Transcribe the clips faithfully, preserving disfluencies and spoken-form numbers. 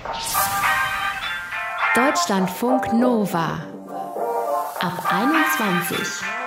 Deutschlandfunk Nova ab einundzwanzig.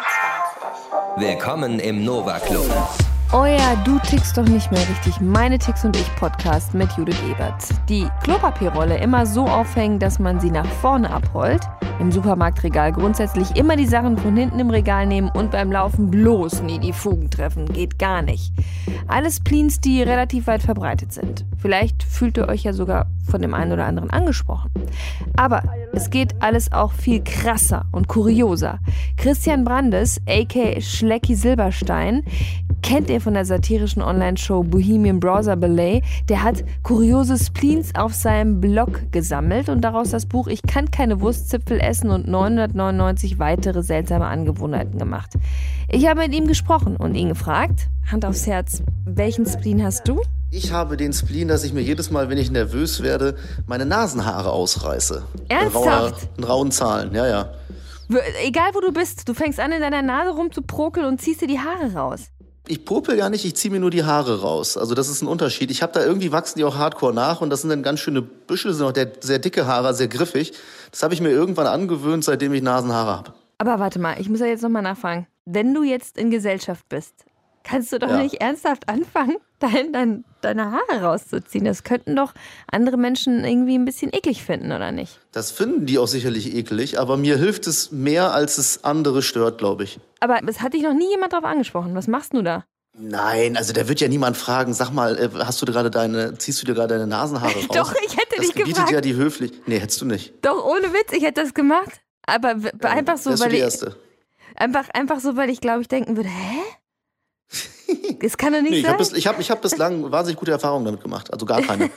Willkommen im Nova Club. Oh ja, du tickst doch nicht mehr richtig. Meine Ticks und ich Podcast mit Judith Ebert. Die Klopapierrolle immer so aufhängen, dass man sie nach vorne abrollt. Im Supermarktregal grundsätzlich immer die Sachen von hinten im Regal nehmen und beim Laufen bloß nie die Fugen treffen. Geht gar nicht. Alles Spleens, die relativ weit verbreitet sind. Vielleicht fühlt ihr euch ja sogar von dem einen oder anderen angesprochen. Aber es geht alles auch viel krasser und kurioser. Christian Brandes, aka Schlecki Silberstein, kennt ihr von der satirischen Online-Show Bohemian Browser Ballet. Der hat kuriose Spleens auf seinem Blog gesammelt und daraus das Buch Ich kann keine Wurstzipfel essen und neunhundertneunundneunzig weitere seltsame Angewohnheiten gemacht. Ich habe mit ihm gesprochen und ihn gefragt, Hand aufs Herz, welchen Spleen hast du? Ich habe den Spleen, dass ich mir jedes Mal, wenn ich nervös werde, meine Nasenhaare ausreiße. Ernsthaft? In, rauer, in rauen Zahlen, ja, ja. Egal wo du bist, du fängst an in deiner Nase rumzuprokeln und ziehst dir die Haare raus. Ich popel gar nicht, ich ziehe mir nur die Haare raus. Also das ist ein Unterschied. Ich habe da irgendwie, wachsen die auch hardcore nach und das sind dann ganz schöne Büschel, sind auch der, sehr dicke Haare, sehr griffig. Das habe ich mir irgendwann angewöhnt, seitdem ich Nasenhaare habe. Aber warte mal, ich muss ja jetzt nochmal nachfragen. Wenn du jetzt in Gesellschaft bist, kannst du doch Ja. nicht ernsthaft anfangen, dein, dein, deine Haare rauszuziehen. Das könnten doch andere Menschen irgendwie ein bisschen eklig finden, oder nicht? Das finden die auch sicherlich eklig, aber mir hilft es mehr, als es andere stört, glaube ich. Aber es hat dich noch nie jemand drauf angesprochen. Was machst du da? Nein, also da wird ja niemand fragen, sag mal, äh, hast du gerade deine, ziehst du dir gerade deine Nasenhaare raus? Doch, ich hätte das dich gebietet gefragt. ja die höflich. Nee, hättest du nicht. Doch, ohne Witz, ich hätte das gemacht. Aber w- Ja, einfach so, wärst du weil die ich, Erste. einfach, einfach so, weil ich glaube, ich denken würde, hä? Das kann doch nicht Nee, ich habe sein. ich hab, ich hab bislang wahnsinnig gute Erfahrungen damit gemacht, also gar keine.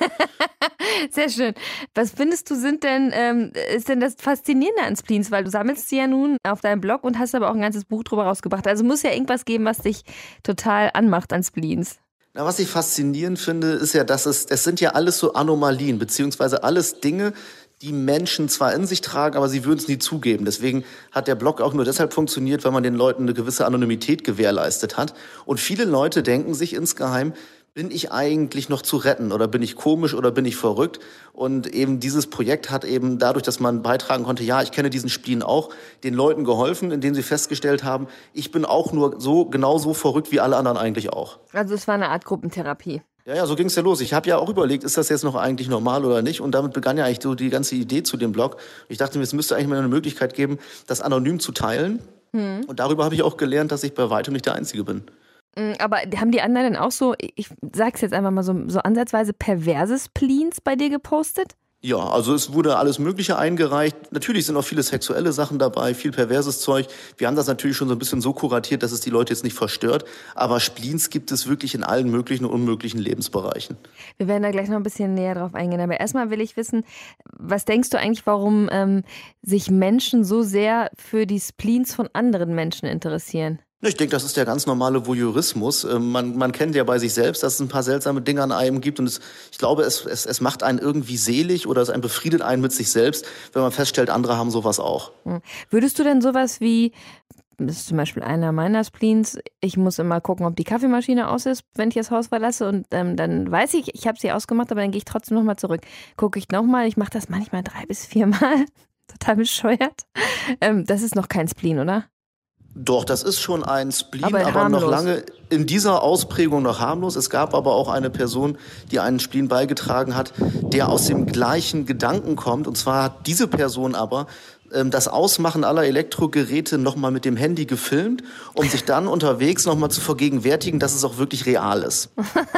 Sehr schön. Was findest du, sind denn, ähm, ist denn das Faszinierende an Spleens? Weil du sammelst sie ja nun auf deinem Blog und hast aber auch ein ganzes Buch drüber rausgebracht. Also muss ja irgendwas geben, was dich total anmacht an Spleens. Na, was ich faszinierend finde, ist ja, dass es, es sind ja alles so Anomalien, beziehungsweise alles Dinge, die Menschen zwar in sich tragen, aber sie würden es nie zugeben. Deswegen hat der Blog auch nur deshalb funktioniert, weil man den Leuten eine gewisse Anonymität gewährleistet hat. Und viele Leute denken sich insgeheim, bin ich eigentlich noch zu retten oder bin ich komisch oder bin ich verrückt? Und eben dieses Projekt hat eben dadurch, dass man beitragen konnte, ja, ich kenne diesen Spleen auch, den Leuten geholfen, indem sie festgestellt haben, ich bin auch nur so genauso verrückt wie alle anderen eigentlich auch. Also es war eine Art Gruppentherapie. Ja, ja, so ging's ja los. Ich habe ja auch überlegt, ist das jetzt noch eigentlich normal oder nicht? Und damit begann ja eigentlich so die ganze Idee zu dem Blog. Ich dachte mir, es müsste eigentlich mal eine Möglichkeit geben, das anonym zu teilen. Hm. Und darüber habe ich auch gelernt, dass ich bei weitem nicht der Einzige bin. Aber haben die anderen denn auch so, ich sag's jetzt einfach mal so, so ansatzweise perverse Spleens bei dir gepostet? Ja, also es wurde alles Mögliche eingereicht. Natürlich sind auch viele sexuelle Sachen dabei, viel perverses Zeug. Wir haben das natürlich schon so ein bisschen so kuratiert, dass es die Leute jetzt nicht verstört. Aber Spleens gibt es wirklich in allen möglichen und unmöglichen Lebensbereichen. Wir werden da gleich noch ein bisschen näher drauf eingehen. Aber erstmal will ich wissen, was denkst du eigentlich, warum ähm, sich Menschen so sehr für die Spleens von anderen Menschen interessieren? Ich denke, das ist der ganz normale Voyeurismus. Man, man kennt ja bei sich selbst, dass es ein paar seltsame Dinge an einem gibt. Und es, ich glaube, es, es, es macht einen irgendwie selig oder es einen befriedet einen mit sich selbst, wenn man feststellt, andere haben sowas auch. Würdest du denn sowas wie, das ist zum Beispiel einer meiner Spleens, ich muss immer gucken, ob die Kaffeemaschine aus ist, wenn ich das Haus verlasse. Und ähm, dann weiß ich, ich habe sie ausgemacht, aber dann gehe ich trotzdem nochmal zurück. Gucke ich nochmal, ich mache das manchmal drei bis viermal. Total bescheuert. Ähm, das ist noch kein Spleen, oder? Doch, das ist schon ein Spleen, aber, aber noch lange in dieser Ausprägung noch harmlos. Es gab aber auch eine Person, die einen Spleen beigetragen hat, der aus dem gleichen Gedanken kommt. Und zwar hat diese Person aber ähm, das Ausmachen aller Elektrogeräte nochmal mit dem Handy gefilmt, um sich dann unterwegs nochmal zu vergegenwärtigen, dass es auch wirklich real ist.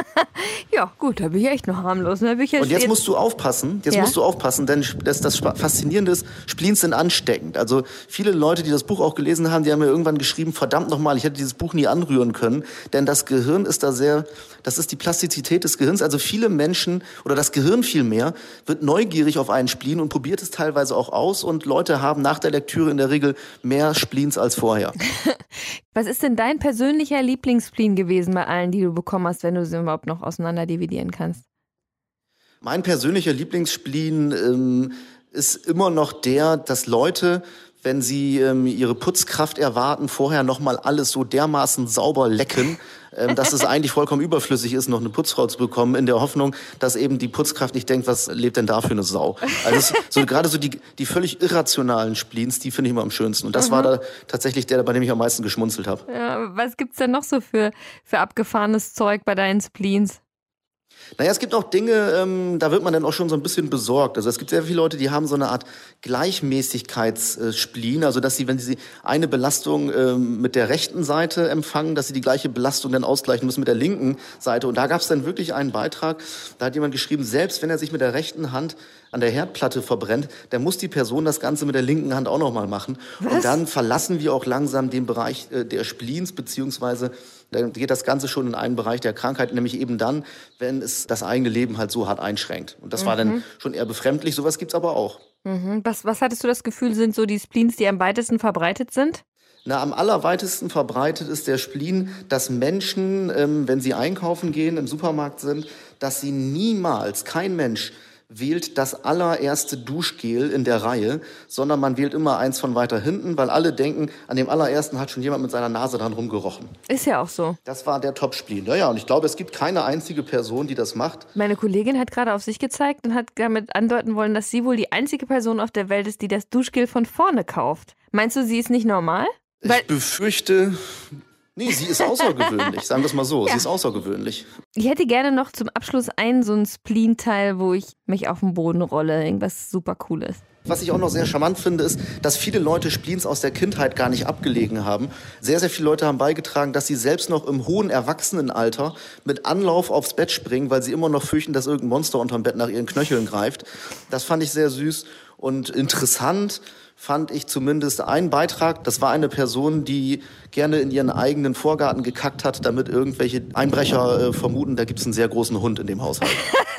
Ja, gut, da bin ich echt noch harmlos. Da bin ich ja Und jetzt musst du aufpassen, jetzt ja? musst du aufpassen, denn das, das Faszinierende ist, Spleens sind ansteckend. Also viele Leute, die das Buch auch gelesen haben, die haben mir irgendwann geschrieben, verdammt nochmal, ich hätte dieses Buch nie anrühren können, denn das Gehirn ist da sehr, das ist die Plastizität des Gehirns. Also viele Menschen, oder das Gehirn vielmehr, wird neugierig auf einen Spleen und probiert es teilweise auch aus und Leute haben nach der Lektüre in der Regel mehr Spleens als vorher. Was ist denn dein persönlicher Lieblingsspleen gewesen bei allen, die du bekommen hast, wenn du sie überhaupt noch auseinander dividieren kannst? Mein persönlicher Lieblingsspleen ähm, ist immer noch der, dass Leute, wenn sie ähm, ihre Putzkraft erwarten, vorher nochmal alles so dermaßen sauber lecken, ähm, dass es eigentlich vollkommen überflüssig ist, noch eine Putzfrau zu bekommen, in der Hoffnung, dass eben die Putzkraft nicht denkt, was lebt denn da für eine Sau. Also es, so gerade so die, die völlig irrationalen Spleens, die finde ich immer am schönsten. Und das mhm. war da tatsächlich der, bei dem ich am meisten geschmunzelt habe. Ja, was gibt's denn noch so für, für abgefahrenes Zeug bei deinen Spleens? Naja, es gibt auch Dinge, ähm, da wird man dann auch schon so ein bisschen besorgt. Also es gibt sehr viele Leute, die haben so eine Art Gleichmäßigkeitsspleen, also dass sie, wenn sie eine Belastung ähm, mit der rechten Seite empfangen, dass sie die gleiche Belastung dann ausgleichen müssen mit der linken Seite. Und da gab es dann wirklich einen Beitrag, da hat jemand geschrieben, selbst wenn er sich mit der rechten Hand an der Herdplatte verbrennt, dann muss die Person das Ganze mit der linken Hand auch nochmal machen. Was? Und dann verlassen wir auch langsam den Bereich äh, der Spleens, beziehungsweise dann geht das Ganze schon in einen Bereich der Krankheit, nämlich eben dann, wenn es das eigene Leben halt so hart einschränkt. Und das mhm. war dann schon eher befremdlich, sowas gibt's aber auch. Mhm. Was, was hattest du das Gefühl, sind so die Spleens, die am weitesten verbreitet sind? Na, am allerweitesten verbreitet ist der Spleen, dass Menschen, ähm, wenn sie einkaufen gehen, im Supermarkt sind, dass sie niemals, kein Mensch, wählt das allererste Duschgel in der Reihe, sondern man wählt immer eins von weiter hinten, weil alle denken, an dem allerersten hat schon jemand mit seiner Nase dran rumgerochen. Ist ja auch so. Das war der Top-Spleen. Ja, ja, und ich glaube, es gibt keine einzige Person, die das macht. Meine Kollegin hat gerade auf sich gezeigt und hat damit andeuten wollen, dass sie wohl die einzige Person auf der Welt ist, die das Duschgel von vorne kauft. Meinst du, sie ist nicht normal? Ich weil befürchte... Nee, sie ist außergewöhnlich, sagen wir es mal so. Ja. Sie ist außergewöhnlich. Ich hätte gerne noch zum Abschluss einen so ein Spleen-Teil, wo ich mich auf den Boden rolle. Irgendwas super Cooles. Was ich auch noch sehr charmant finde, ist, dass viele Leute Spleens aus der Kindheit gar nicht abgelegen haben. Sehr, sehr viele Leute haben beigetragen, dass sie selbst noch im hohen Erwachsenenalter mit Anlauf aufs Bett springen, weil sie immer noch fürchten, dass irgendein Monster unterm Bett nach ihren Knöcheln greift. Das fand ich sehr süß und interessant. Fand ich zumindest einen Beitrag. Das war eine Person, die gerne in ihren eigenen Vorgarten gekackt hat, damit irgendwelche Einbrecher äh, vermuten, da gibt es einen sehr großen Hund in dem Haushalt.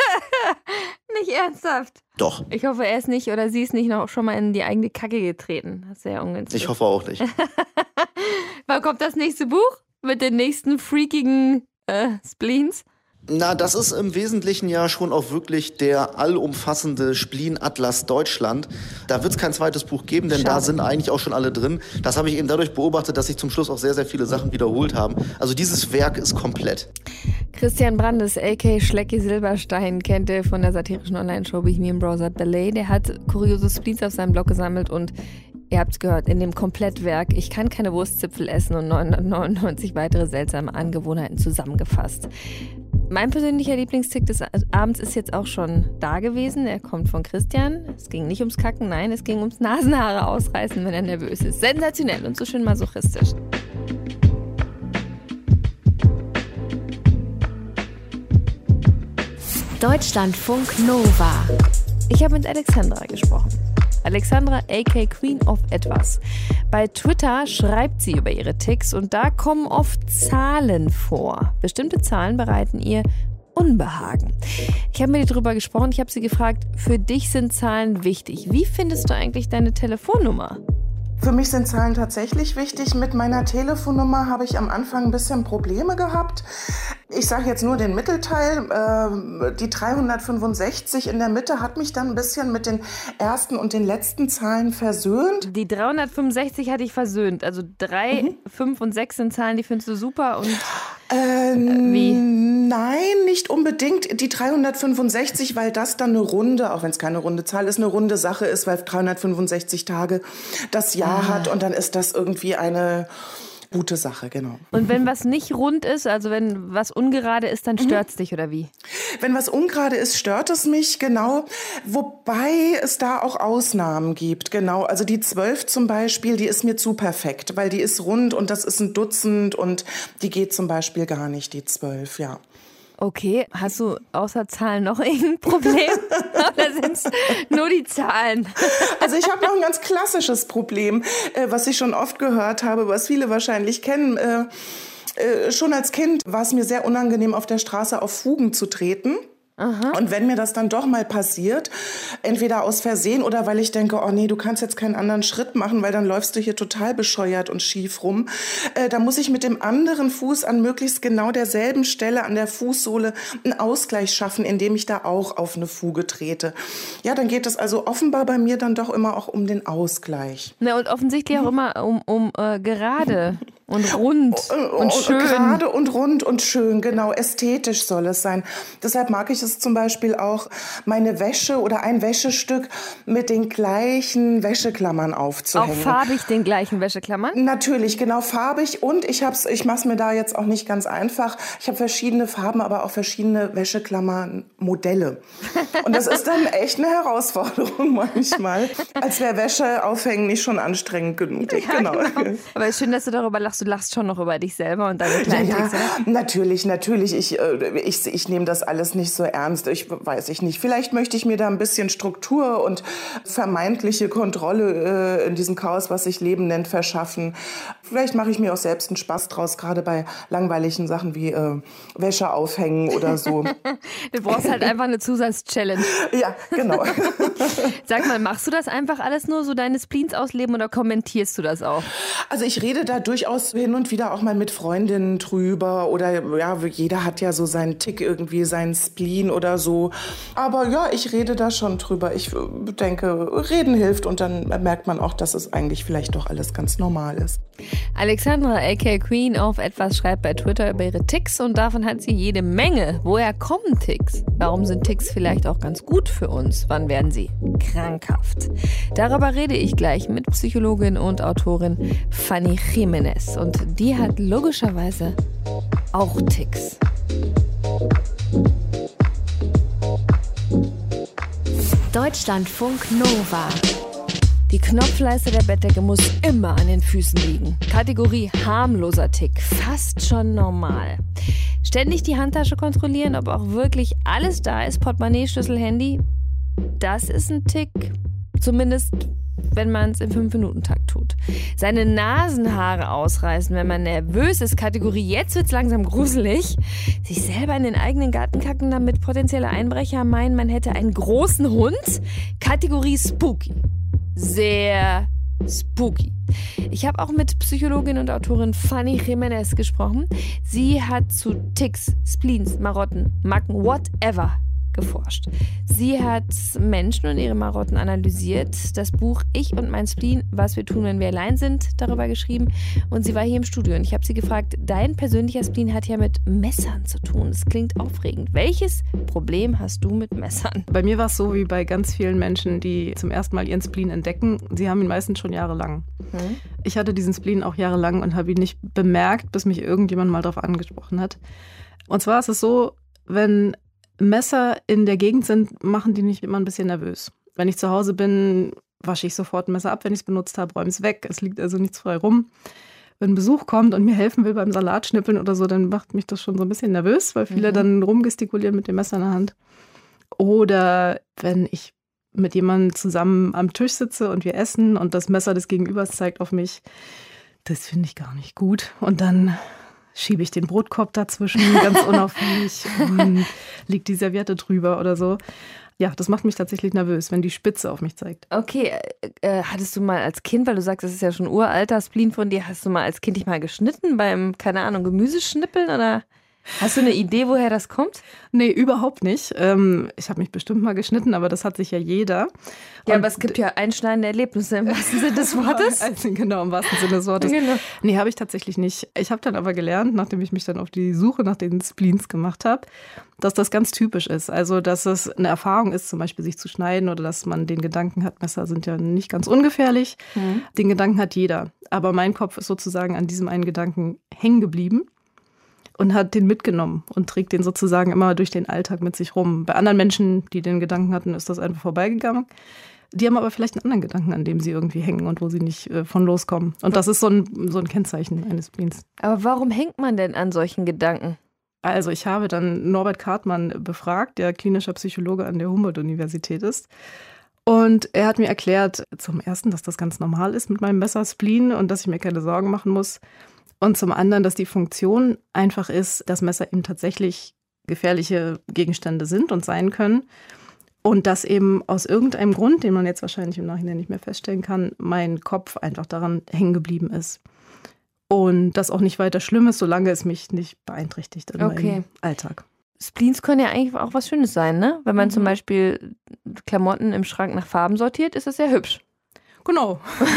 Nicht ernsthaft? Doch. Ich hoffe, er ist nicht oder sie ist nicht noch schon mal in die eigene Kacke getreten. Das ist sehr ungünstig. Ich hoffe auch nicht. Wann kommt das nächste Buch? Mit den nächsten freakigen äh, Spleens? Na, das ist im Wesentlichen ja schon auch wirklich der allumfassende Spleen-Atlas Deutschland. Da wird es kein zweites Buch geben, denn Schade. Da sind eigentlich auch schon alle drin. Das habe ich eben dadurch beobachtet, dass sich zum Schluss auch sehr, sehr viele Sachen wiederholt haben. Also dieses Werk ist komplett. Christian Brandes, a k a. Schlecki Silberstein, kennt ihr von der satirischen Online-Show Bohemian Browser Ballet. Der hat kuriose Spleens auf seinem Blog gesammelt und ihr habt es gehört, in dem Komplettwerk Ich kann keine Wurstzipfel essen und neunhundertneunundneunzig weitere seltsame Angewohnheiten zusammengefasst. Mein persönlicher Lieblingstick des Abends ist jetzt auch schon da gewesen. Er kommt von Christian. Es ging nicht ums Kacken, nein, es ging ums Nasenhaare ausreißen, wenn er nervös ist. Sensationell und so schön masochistisch. Deutschlandfunk Nova. Ich habe mit Alexandra gesprochen. Alexandra, a k a. Queen of Etwas. Bei Twitter schreibt sie über ihre Ticks und da kommen oft Zahlen vor. Bestimmte Zahlen bereiten ihr Unbehagen. Ich habe mit ihr darüber gesprochen, ich habe sie gefragt, für dich sind Zahlen wichtig. Wie findest du eigentlich deine Telefonnummer? Für mich sind Zahlen tatsächlich wichtig. Mit meiner Telefonnummer habe ich am Anfang ein bisschen Probleme gehabt. Ich sage jetzt nur den Mittelteil. Äh, die dreihundertfünfundsechzig in der Mitte hat mich dann ein bisschen mit den ersten und den letzten Zahlen versöhnt. Die dreihundertfünfundsechzig hatte ich versöhnt. Also drei, mhm. fünf und sechs sind Zahlen, die findest du super. Und ähm, wie? Nein, nicht unbedingt die dreihundertfünfundsechzig, weil das dann eine runde, auch wenn es keine runde Zahl ist, eine runde Sache ist, weil dreihundertfünfundsechzig Tage das Jahr ah. hat und dann ist das irgendwie eine gute Sache, genau. Und wenn was nicht rund ist, also wenn was ungerade ist, dann stört es mhm. dich, oder wie? Wenn was ungerade ist, stört es mich, genau. Wobei es da auch Ausnahmen gibt, genau. Also die zwölf zum Beispiel, die ist mir zu perfekt, weil die ist rund und das ist ein Dutzend und die geht zum Beispiel gar nicht, die zwölf, ja. Okay, hast du außer Zahlen noch irgendein Problem? Oder sind es nur die Zahlen? Also ich habe noch ein ganz klassisches Problem, äh, was ich schon oft gehört habe, was viele wahrscheinlich kennen. Äh, äh, schon als Kind war es mir sehr unangenehm, auf der Straße auf Fugen zu treten. Aha. Und wenn mir das dann doch mal passiert, entweder aus Versehen oder weil ich denke, oh nee, du kannst jetzt keinen anderen Schritt machen, weil dann läufst du hier total bescheuert und schief rum, äh, da muss ich mit dem anderen Fuß an möglichst genau derselben Stelle an der Fußsohle einen Ausgleich schaffen, indem ich da auch auf eine Fuge trete. Ja, dann geht es also offenbar bei mir dann doch immer auch um den Ausgleich. Na, und offensichtlich auch immer um, um äh, gerade und rund und schön. Gerade und rund und schön, genau, ästhetisch soll es sein. Deshalb mag ich es zum Beispiel auch, meine Wäsche oder ein Wäschestück mit den gleichen Wäscheklammern aufzuhängen. Auch farbig den gleichen Wäscheklammern? Natürlich, genau, farbig. Und ich hab's, ich mache es mir da jetzt auch nicht ganz einfach. Ich habe verschiedene Farben, aber auch verschiedene Wäscheklammern-Modelle. Und das ist dann echt eine Herausforderung manchmal. Als wäre Wäsche aufhängen nicht schon anstrengend genug. Ja, genau. genau. Aber es ist schön, dass du darüber lachst. Du lachst schon noch über dich selber und deine kleinen ja, Tricks, ja, natürlich, natürlich. Ich, ich, ich nehme das alles nicht so ernst. Ich weiß ich nicht. Vielleicht möchte ich mir da ein bisschen Struktur und vermeintliche Kontrolle äh, in diesem Chaos, was sich Leben nennt, verschaffen. Vielleicht mache ich mir auch selbst einen Spaß draus, gerade bei langweiligen Sachen wie äh, Wäsche aufhängen oder so. Du brauchst halt einfach eine Zusatz-Challenge. Ja, genau. Sag mal, machst du das einfach alles nur, so deine Spleens ausleben, oder kommentierst du das auch? Also ich rede da durchaus hin und wieder auch mal mit Freundinnen drüber, oder ja, jeder hat ja so seinen Tick irgendwie, seinen Spleen oder so. Aber ja, ich rede da schon drüber. Ich denke, reden hilft, und dann merkt man auch, dass es eigentlich vielleicht doch alles ganz normal ist. Alexandra aka Queen auf etwas schreibt bei Twitter über ihre Ticks, und davon hat sie jede Menge. Woher kommen Ticks? Warum sind Ticks vielleicht auch ganz gut für uns? Wann werden sie krankhaft? Darüber rede ich gleich mit Psychologin und Autorin Fanny Jimenez, und die hat logischerweise auch Ticks. Deutschlandfunk Nova. Die Knopfleiste der Bettdecke muss immer an den Füßen liegen. Kategorie harmloser Tick, fast schon normal. Ständig die Handtasche kontrollieren, ob auch wirklich alles da ist, Portemonnaie, Schlüssel, Handy. Das ist ein Tick, zumindest wenn man es im fünf Minuten Takt tut. Seine Nasenhaare ausreißen, wenn man nervös ist, Kategorie jetzt wird's langsam gruselig. Sich selber in den eigenen Garten kacken, damit potenzielle Einbrecher meinen, man hätte einen großen Hund, Kategorie spooky. Sehr spooky. Ich habe auch mit Psychologin und Autorin Fanny Jimenez gesprochen. Sie hat zu Ticks, Spleens, Marotten, Macken, whatever geforscht. Sie hat Menschen und ihre Marotten analysiert, das Buch Ich und mein Spleen, was wir tun, wenn wir allein sind, darüber geschrieben, und sie war hier im Studio und ich habe sie gefragt, dein persönlicher Spleen hat ja mit Messern zu tun. Das klingt aufregend. Welches Problem hast du mit Messern? Bei mir war es so wie bei ganz vielen Menschen, die zum ersten Mal ihren Spleen entdecken. Sie haben ihn meistens schon jahrelang. Hm. Ich hatte diesen Spleen auch jahrelang und habe ihn nicht bemerkt, bis mich irgendjemand mal darauf angesprochen hat. Und zwar ist es so, wenn Messer in der Gegend sind, machen die nicht immer ein bisschen nervös. Wenn ich zu Hause bin, wasche ich sofort ein Messer ab, wenn ich es benutzt habe, räume es weg. Es liegt also nichts frei rum. Wenn Besuch kommt und mir helfen will beim Salatschnippeln oder so, dann macht mich das schon so ein bisschen nervös, weil viele mhm. dann rumgestikulieren mit dem Messer in der Hand. Oder wenn ich mit jemandem zusammen am Tisch sitze und wir essen und das Messer des Gegenübers zeigt auf mich, das finde ich gar nicht gut. Und dann schiebe ich den Brotkorb dazwischen, ganz unauffällig, und liegt die Serviette drüber oder so. Ja, das macht mich tatsächlich nervös, wenn die Spitze auf mich zeigt. Okay, äh, hattest du mal als Kind, weil du sagst, das ist ja schon uralter Spleen von dir, hast du mal als Kind dich mal geschnitten beim, keine Ahnung, Gemüseschnippeln, oder hast du eine Idee, woher das kommt? Nee, überhaupt nicht. Ähm, ich habe mich bestimmt mal geschnitten, aber das hat sich ja jeder. Ja, und aber es gibt ja einschneidende Erlebnisse im wahrsten Sinne des Wortes. Also, genau, im wahrsten Sinne des Wortes. Genau. Nee, habe ich tatsächlich nicht. Ich habe dann aber gelernt, nachdem ich mich dann auf die Suche nach den Spleens gemacht habe, dass das ganz typisch ist. Also, dass es eine Erfahrung ist, zum Beispiel sich zu schneiden, oder dass man den Gedanken hat, Messer sind ja nicht ganz ungefährlich. Mhm. Den Gedanken hat jeder. Aber mein Kopf ist sozusagen an diesem einen Gedanken hängen geblieben und hat den mitgenommen und trägt den sozusagen immer durch den Alltag mit sich rum. Bei anderen Menschen, die den Gedanken hatten, ist das einfach vorbeigegangen. Die haben aber vielleicht einen anderen Gedanken, an dem sie irgendwie hängen und wo sie nicht äh, von loskommen. Und das ist so ein, so ein Kennzeichen eines Spleens. Aber warum hängt man denn an solchen Gedanken? Also ich habe dann Norbert Kartmann befragt, der klinischer Psychologe an der Humboldt-Universität ist. Und er hat mir erklärt, zum Ersten, dass das ganz normal ist mit meinem Messer-Spleen und dass ich mir keine Sorgen machen muss. Und zum anderen, dass die Funktion einfach ist, das Messer eben tatsächlich gefährliche Gegenstände sind und sein können. Und dass eben aus irgendeinem Grund, den man jetzt wahrscheinlich im Nachhinein nicht mehr feststellen kann, mein Kopf einfach daran hängen geblieben ist. Und das auch nicht weiter schlimm ist, solange es mich nicht beeinträchtigt in Okay. meinem Alltag. Spleens können ja eigentlich auch was Schönes sein, ne? Wenn man Mhm. zum Beispiel Klamotten im Schrank nach Farben sortiert, ist das sehr hübsch. Genau.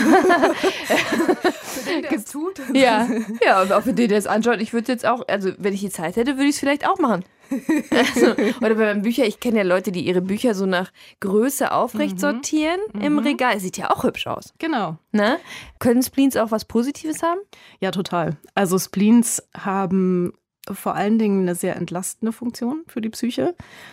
Für den, der es tut. Ja, ja, und auch für den, der es anschaut. Ich würde jetzt auch, also wenn ich die Zeit hätte, würde ich es vielleicht auch machen. Also, oder bei meinen Büchern, ich kenne ja Leute, die ihre Bücher so nach Größe aufrecht Mhm. sortieren im Mhm. Regal. Sieht ja auch hübsch aus. Genau. Ne? Können Spleens auch was Positives haben? Ja, total. Also Spleens haben vor allen Dingen eine sehr entlastende Funktion für die Psyche.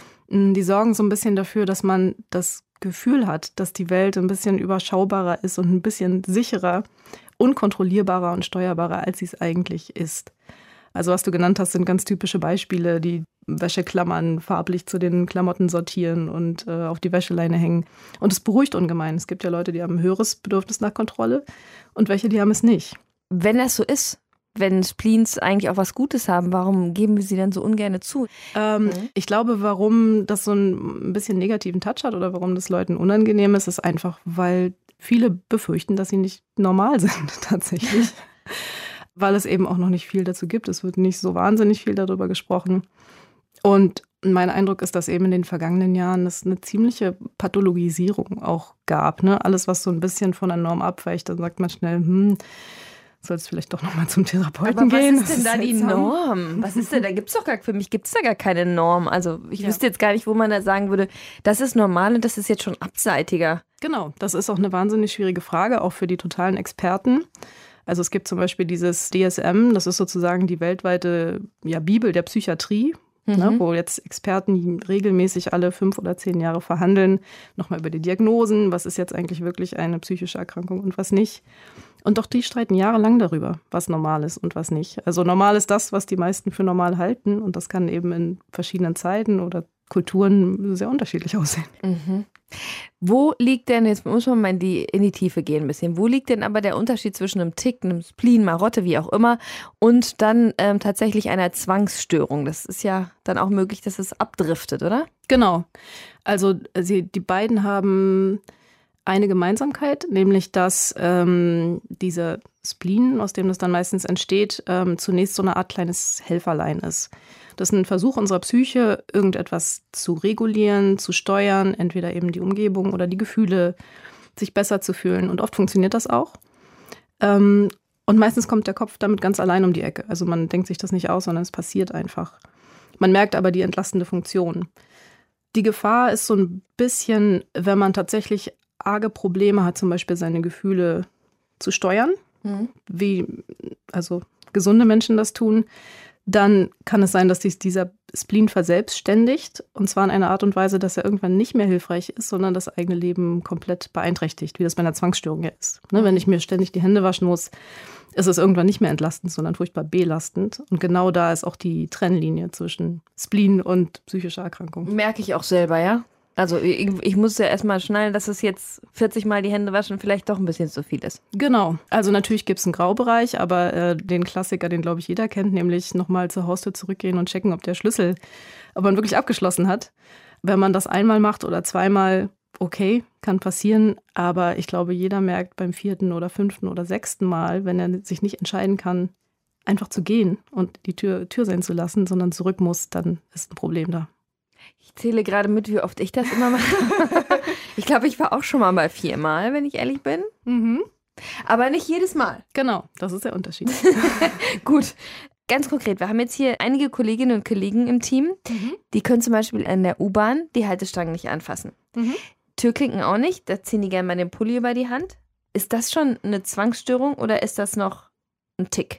Die sorgen so ein bisschen dafür, dass man das Gefühl hat, dass die Welt ein bisschen überschaubarer ist und ein bisschen sicherer, unkontrollierbarer und steuerbarer, als sie es eigentlich ist. Also was du genannt hast, sind ganz typische Beispiele, die Wäscheklammern farblich zu den Klamotten sortieren und äh, auf die Wäscheleine hängen. Und es beruhigt ungemein. Es gibt ja Leute, die haben ein höheres Bedürfnis nach Kontrolle und welche, die haben es nicht. Wenn das so ist, wenn Spleens eigentlich auch was Gutes haben, warum geben wir sie dann so ungern zu? Ähm, Mhm. Ich glaube, warum das so ein bisschen negativen Touch hat oder warum das Leuten unangenehm ist, ist einfach, weil viele befürchten, dass sie nicht normal sind tatsächlich. Weil es eben auch noch nicht viel dazu gibt. Es wird nicht so wahnsinnig viel darüber gesprochen. Und mein Eindruck ist, dass eben in den vergangenen Jahren es eine ziemliche Pathologisierung auch gab. Ne? Alles, was so ein bisschen von der Norm abweicht, dann sagt man schnell, hm, sollst vielleicht doch nochmal zum Therapeuten Aber was gehen. ist denn Das da die seltsam. Norm? Was ist denn, da gibt's doch gar, für mich gibt es da gar keine Norm. Also ich Ja. wüsste jetzt gar nicht, wo man da sagen würde, das ist normal und das ist jetzt schon abseitiger. Genau, das ist auch eine wahnsinnig schwierige Frage, auch für die totalen Experten. Also es gibt zum Beispiel dieses D S M, das ist sozusagen die weltweite ja, Bibel der Psychiatrie, Mhm. ne, wo jetzt Experten regelmäßig alle fünf oder zehn Jahre verhandeln, nochmal über die Diagnosen, was ist jetzt eigentlich wirklich eine psychische Erkrankung und was nicht. Und doch die streiten jahrelang darüber, was normal ist und was nicht. Also normal ist das, was die meisten für normal halten und das kann eben in verschiedenen Zeiten oder Kulturen sehr unterschiedlich aussehen. Mhm. Wo liegt denn, jetzt muss man mal in die, in die Tiefe gehen ein bisschen, wo liegt denn aber der Unterschied zwischen einem Tick, einem Spleen, Marotte, wie auch immer, und dann ähm, tatsächlich einer Zwangsstörung? Das ist ja dann auch möglich, dass es abdriftet, oder? Genau. Also sie, die beiden haben eine Gemeinsamkeit, nämlich dass ähm, dieser Spleen, aus dem das dann meistens entsteht, ähm, zunächst so eine Art kleines Helferlein ist. Das ist ein Versuch unserer Psyche, irgendetwas zu regulieren, zu steuern, entweder eben die Umgebung oder die Gefühle, sich besser zu fühlen. Und oft funktioniert das auch. Ähm, und meistens kommt der Kopf damit ganz allein um die Ecke. Also man denkt sich das nicht aus, sondern es passiert einfach. Man merkt aber die entlastende Funktion. Die Gefahr ist so ein bisschen, wenn man tatsächlich arge Probleme hat, zum Beispiel seine Gefühle zu steuern, Mhm. wie also gesunde Menschen das tun, dann kann es sein, dass sich dieser Spleen verselbstständigt und zwar in einer Art und Weise, dass er irgendwann nicht mehr hilfreich ist, sondern das eigene Leben komplett beeinträchtigt, wie das bei einer Zwangsstörung ja ist. Ne, wenn ich mir ständig die Hände waschen muss, ist es irgendwann nicht mehr entlastend, sondern furchtbar belastend. Und genau da ist auch die Trennlinie zwischen Spleen und psychischer Erkrankung. Merke ich auch selber, ja. Also ich, ich muss ja erstmal schnallen, dass es jetzt vierzig Mal die Hände waschen vielleicht doch ein bisschen zu viel ist. Genau. Also natürlich gibt es einen Graubereich, aber äh, den Klassiker, den glaube ich jeder kennt, nämlich nochmal zur Haustür zurückgehen und checken, ob der Schlüssel, ob man wirklich abgeschlossen hat. Wenn man das einmal macht oder zweimal, okay, kann passieren. Aber ich glaube, jeder merkt beim vierten oder fünften oder sechsten Mal, wenn er sich nicht entscheiden kann, einfach zu gehen und die Tür, Tür sein zu lassen, sondern zurück muss, dann ist ein Problem da. Ich zähle gerade mit, wie oft ich das immer mache. Ich glaube, ich war auch schon mal bei viermal, wenn ich ehrlich bin. Mhm. Aber nicht jedes Mal. Genau, das ist der Unterschied. Gut. Ganz konkret, wir haben jetzt hier einige Kolleginnen und Kollegen im Team, Mhm. die können zum Beispiel in der U-Bahn die Haltestangen nicht anfassen. Mhm. Türklinken auch nicht, da ziehen die gerne mal den Pulli über die Hand. Ist das schon eine Zwangsstörung oder ist das noch ein Tick?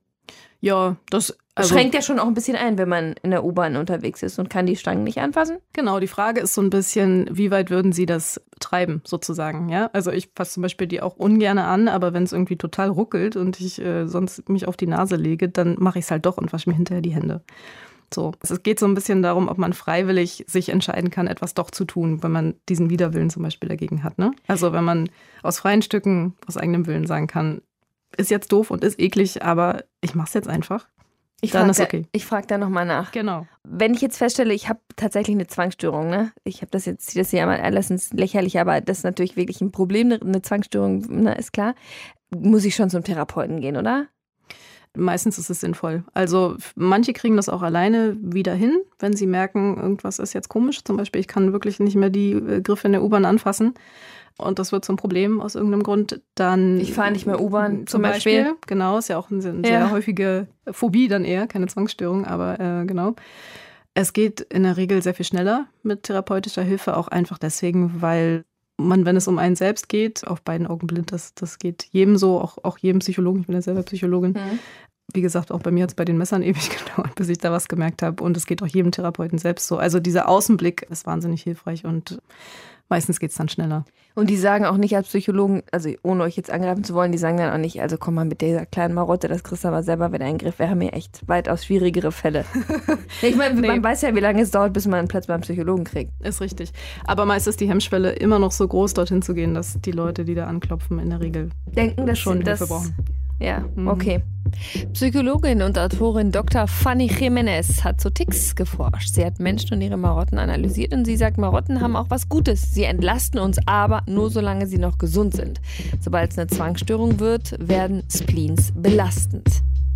Ja, das also, Schränkt ja schon auch ein bisschen ein, wenn man in der U-Bahn unterwegs ist und kann die Stangen nicht anfassen? Genau, die Frage ist so ein bisschen, wie weit würden Sie das treiben, sozusagen, ja? Also ich fasse zum Beispiel die auch ungern an, aber wenn es irgendwie total ruckelt und ich äh, sonst mich auf die Nase lege, dann mache ich es halt doch und wasche mir hinterher die Hände. So, es geht so ein bisschen darum, ob man freiwillig sich entscheiden kann, etwas doch zu tun, wenn man diesen Widerwillen zum Beispiel dagegen hat, ne? Also wenn man aus freien Stücken, aus eigenem Willen sagen kann, ist jetzt doof und ist eklig, aber ich mache es jetzt einfach. Ich dann frag ist da, okay. Ich frage da nochmal nach. Genau. Wenn ich jetzt feststelle, ich habe tatsächlich eine Zwangsstörung, ne? Ich habe das jetzt, das ist ja alles lächerlich, aber das ist natürlich wirklich ein Problem, eine Zwangsstörung, ne, ist klar. Muss ich schon zum Therapeuten gehen, oder? Meistens ist es sinnvoll. Also manche kriegen das auch alleine wieder hin, wenn sie merken, irgendwas ist jetzt komisch. Zum Beispiel, ich kann wirklich nicht mehr die Griffe in der U-Bahn anfassen. Und das wird zum Problem aus irgendeinem Grund, dann... Ich fahre nicht mehr U-Bahn zum, zum Beispiel. Beispiel. Genau, ist ja auch eine, eine Ja. sehr häufige Phobie dann eher, keine Zwangsstörung, aber äh, genau. Es geht in der Regel sehr viel schneller mit therapeutischer Hilfe, auch einfach deswegen, weil man, wenn es um einen selbst geht, auf beiden Augen blind, das, das geht jedem so, auch, auch jedem Psychologen, ich bin ja selber Psychologin. Mhm. Wie gesagt, auch bei mir hat es bei den Messern ewig gedauert, bis ich da was gemerkt habe. Und es geht auch jedem Therapeuten selbst so. Also dieser Außenblick ist wahnsinnig hilfreich und meistens geht es dann schneller. Und die sagen auch nicht als Psychologen, also ohne euch jetzt angreifen zu wollen, die sagen dann auch nicht, also komm mal mit dieser kleinen Marotte, das kriegst du aber selber wieder in den Griff. Wir haben hier echt weitaus schwierigere Fälle. Ich meine, nee. Man weiß ja, wie lange es dauert, bis man einen Platz beim Psychologen kriegt. Ist richtig. Aber meist ist die Hemmschwelle immer noch so groß, dorthin zu gehen, dass die Leute, die da anklopfen, in der Regel denken, dass schon das, Hilfe brauchen. Ja, okay. Psychologin und Autorin Doktor Fanny Jimenez hat zu Tics geforscht. Sie hat Menschen und ihre Marotten analysiert und sie sagt, Marotten haben auch was Gutes. Sie entlasten uns aber nur, solange sie noch gesund sind. Sobald es eine Zwangsstörung wird, werden Spleens belastend.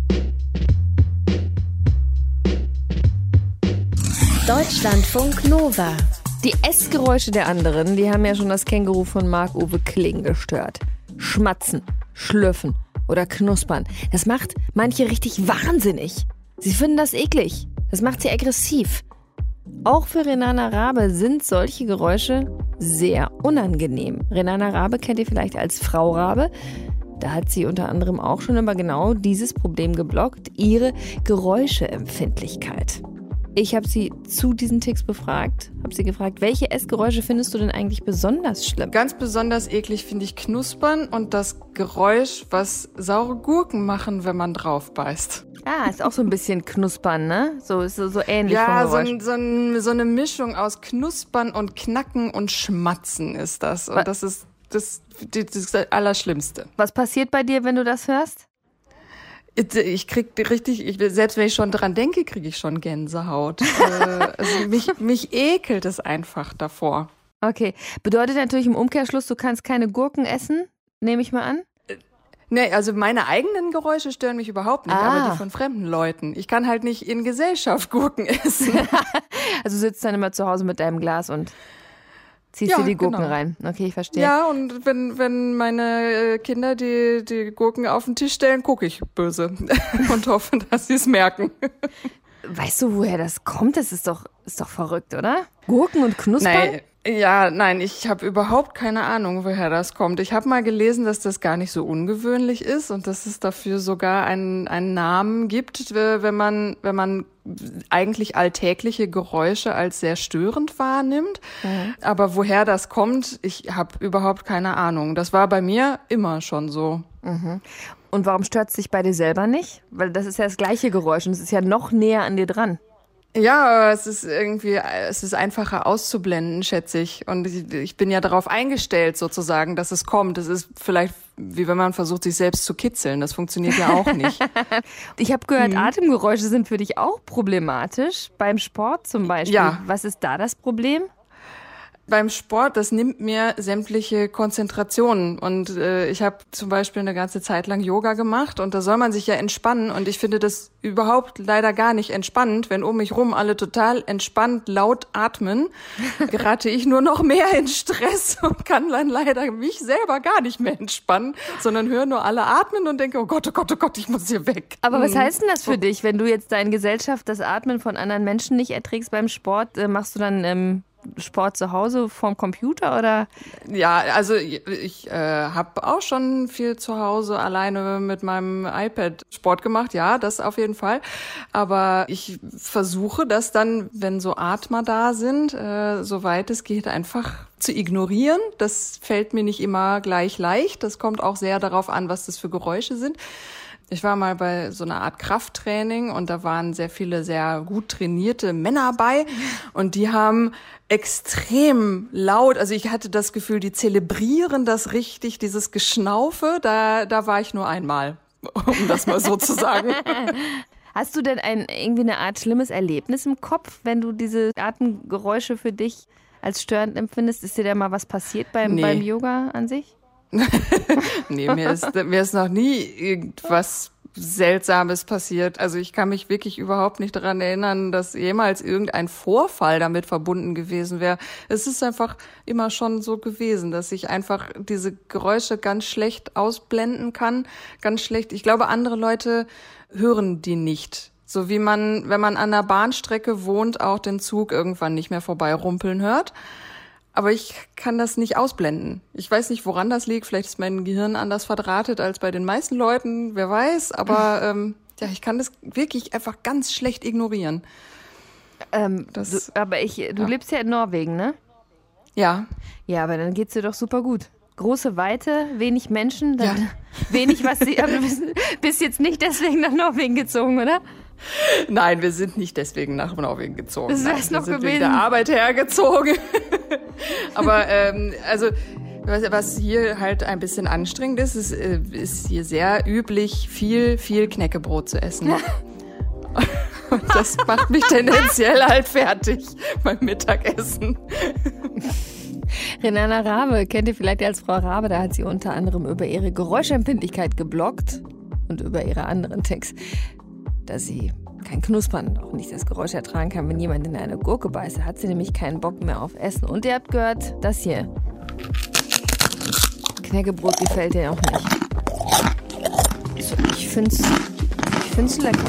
Deutschlandfunk Nova. Die Essgeräusche der anderen, die haben ja schon das Känguru von Marc-Uwe Kling gestört. Schmatzen, schlürfen oder knuspern. Das macht manche richtig wahnsinnig. Sie finden das eklig. Das macht sie aggressiv. Auch für Renana Rabe sind solche Geräusche sehr unangenehm. Renana Rabe kennt ihr vielleicht als Frau Rabe. Da hat sie unter anderem auch schon über genau dieses Problem gebloggt, ihre Geräuscheempfindlichkeit. Ich habe sie zu diesen Tics befragt, habe sie gefragt, welche Essgeräusche findest du denn eigentlich besonders schlimm? Ganz besonders eklig finde ich Knuspern und das Geräusch, was saure Gurken machen, wenn man drauf beißt. Ah, ist auch so ein bisschen Knuspern, ne? So ist so, so ähnlich ja, vom Geräusch. Ja, so, so, ein, so eine Mischung aus Knuspern und Knacken und Schmatzen ist das. Und Was? das ist das, das, das Allerschlimmste. Was passiert bei dir, wenn du das hörst? Ich krieg richtig, ich, selbst wenn ich schon dran denke, kriege ich schon Gänsehaut. äh, also mich, mich ekelt es einfach davor. Okay, bedeutet natürlich im Umkehrschluss, du kannst keine Gurken essen, nehme ich mal an? Nee, also meine eigenen Geräusche stören mich überhaupt nicht, ah. aber die von fremden Leuten. Ich kann halt nicht in Gesellschaft Gurken essen. Also du sitzt dann immer zu Hause mit deinem Glas und ziehst ja, dir die Gurken genau. rein. Okay, ich verstehe. Ja, und wenn, wenn meine Kinder die, die Gurken auf den Tisch stellen, gucke ich böse und hoffe, dass sie es merken. Weißt du, woher das kommt? Das ist doch, ist doch verrückt, oder? Gurken und Knuspern? Nein, ja, nein, ich habe überhaupt keine Ahnung, woher das kommt. Ich habe mal gelesen, dass das gar nicht so ungewöhnlich ist und dass es dafür sogar einen, einen Namen gibt, wenn man, wenn man eigentlich alltägliche Geräusche als sehr störend wahrnimmt. Mhm. Aber woher das kommt, ich habe überhaupt keine Ahnung. Das war bei mir immer schon so. Mhm. Und warum stört es dich bei dir selber nicht? Weil das ist ja das gleiche Geräusch und es ist ja noch näher an dir dran. Ja, es ist irgendwie, es ist einfacher auszublenden, schätze ich. Und ich, ich bin ja darauf eingestellt sozusagen, dass es kommt. Es ist vielleicht, wie wenn man versucht, sich selbst zu kitzeln. Das funktioniert ja auch nicht. Ich habe gehört, mhm. Atemgeräusche sind für dich auch problematisch. Beim Sport zum Beispiel. Ja. Was ist da das Problem? Beim Sport, das nimmt mir sämtliche Konzentrationen und äh, ich habe zum Beispiel eine ganze Zeit lang Yoga gemacht und da soll man sich ja entspannen und ich finde das überhaupt leider gar nicht entspannend, wenn um mich rum alle total entspannt laut atmen, gerate ich nur noch mehr in Stress und kann dann leider mich selber gar nicht mehr entspannen, sondern höre nur alle atmen und denke, oh Gott, oh Gott, oh Gott, ich muss hier weg. Aber was heißt denn das für dich, wenn du jetzt da in Gesellschaft das Atmen von anderen Menschen nicht erträgst beim Sport, äh, machst du dann ähm Sport zu Hause vorm Computer oder? Ja, also ich äh, habe auch schon viel zu Hause alleine mit meinem iPad Sport gemacht, ja, das auf jeden Fall. Aber ich versuche das dann, wenn so Atmer da sind, äh, soweit es geht, einfach zu ignorieren. Das fällt mir nicht immer gleich leicht. Das kommt auch sehr darauf an, was das für Geräusche sind. Ich war mal bei so einer Art Krafttraining und da waren sehr viele sehr gut trainierte Männer bei und die haben extrem laut, also ich hatte das Gefühl, die zelebrieren das richtig, dieses Geschnaufe, da, da war ich nur einmal, um das mal so zu sagen. Hast du denn ein, irgendwie eine Art schlimmes Erlebnis im Kopf, wenn du diese Atemgeräusche für dich als störend empfindest? Ist dir da mal was passiert beim, nee. beim Yoga an sich? Nee, mir ist, mir ist noch nie irgendwas Seltsames passiert. Also ich kann mich wirklich überhaupt nicht daran erinnern, dass jemals irgendein Vorfall damit verbunden gewesen wäre. Es ist einfach immer schon so gewesen, dass ich einfach diese Geräusche ganz schlecht ausblenden kann. Ganz schlecht. Ich glaube, andere Leute hören die nicht. So wie man, wenn man an einer Bahnstrecke wohnt, auch den Zug irgendwann nicht mehr vorbei rumpeln hört. Aber ich kann das nicht ausblenden. Ich weiß nicht, woran das liegt. Vielleicht ist mein Gehirn anders verdrahtet als bei den meisten Leuten. Wer weiß. Aber ähm, ja, ich kann das wirklich einfach ganz schlecht ignorieren. Ähm, das, du, aber ich, du ja. lebst ja in Norwegen, ne? Ja. Ja, aber dann geht's dir doch super gut. Große Weite, wenig Menschen, dann ja. wenig was. Sie, aber du bist, bist jetzt nicht deswegen nach Norwegen gezogen, oder? Nein, wir sind nicht deswegen nach Norwegen gezogen. Das wär's Nein, noch wir sind gewesen. wegen der Arbeit hergezogen. Aber ähm, also was, was hier halt ein bisschen anstrengend ist, ist, ist hier sehr üblich, viel, viel Knäckebrot zu essen. Und das macht mich tendenziell halt fertig beim Mittagessen. Renana Rabe kennt ihr vielleicht als Frau Rabe, da hat sie unter anderem über ihre Geräuschempfindlichkeit gebloggt und über ihre anderen Texte, dass sie kein Knuspern und auch nicht das Geräusch ertragen kann, wenn jemand in eine Gurke beißt. Da hat sie nämlich keinen Bock mehr auf Essen. Und ihr habt gehört, das hier. Knäckebrot gefällt ihr auch nicht. Also ich find's, ich find's lecker.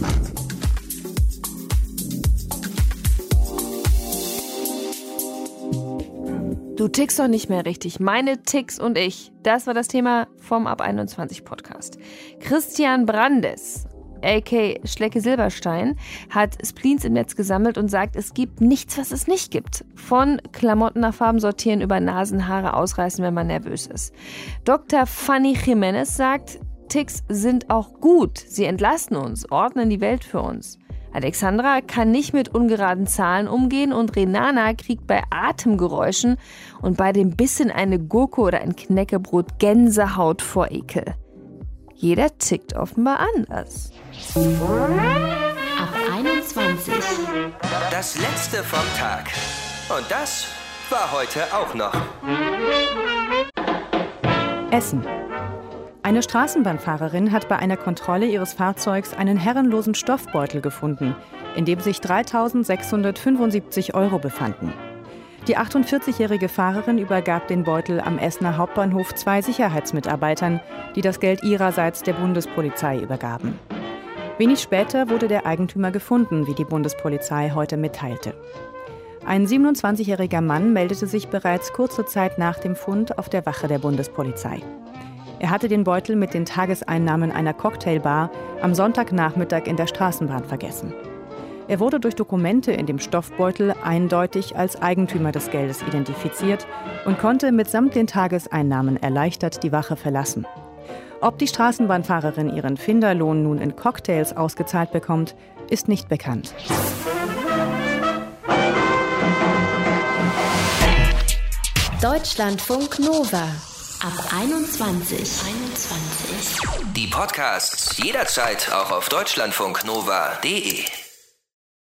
Du tickst doch nicht mehr richtig. Meine Ticks und ich. Das war das Thema vom Ab einundzwanzig Podcast. Christian Brandes, a k a. Schlecke Silberstein, hat Spleens im Netz gesammelt und sagt, es gibt nichts, was es nicht gibt. Von Klamotten nach Farben sortieren über Nasenhaare ausreißen, wenn man nervös ist. Doktor Fanny Jimenez sagt, Ticks sind auch gut. Sie entlasten uns, ordnen die Welt für uns. Alexandra kann nicht mit ungeraden Zahlen umgehen und Renana kriegt bei Atemgeräuschen und bei dem Biss in eine Gurke oder ein Knäckebrot Gänsehaut vor Ekel. Jeder tickt offenbar anders. Ab einundzwanzig. Das letzte vom Tag. Und das war heute auch noch. Essen. Eine Straßenbahnfahrerin hat bei einer Kontrolle ihres Fahrzeugs einen herrenlosen Stoffbeutel gefunden, in dem sich dreitausendsechshundertfünfundsiebzig Euro befanden. Die achtundvierzigjährige Fahrerin übergab den Beutel am Essener Hauptbahnhof zwei Sicherheitsmitarbeitern, die das Geld ihrerseits der Bundespolizei übergaben. Wenig später wurde der Eigentümer gefunden, wie die Bundespolizei heute mitteilte. Ein siebenundzwanzigjähriger Mann meldete sich bereits kurze Zeit nach dem Fund auf der Wache der Bundespolizei. Er hatte den Beutel mit den Tageseinnahmen einer Cocktailbar am Sonntagnachmittag in der Straßenbahn vergessen. Er wurde durch Dokumente in dem Stoffbeutel eindeutig als Eigentümer des Geldes identifiziert und konnte mitsamt den Tageseinnahmen erleichtert die Wache verlassen. Ob die Straßenbahnfahrerin ihren Finderlohn nun in Cocktails ausgezahlt bekommt, ist nicht bekannt. Deutschlandfunk Nova. Ab einundzwanzig. einundzwanzig. Die Podcasts jederzeit auch auf deutschlandfunknova punkt de.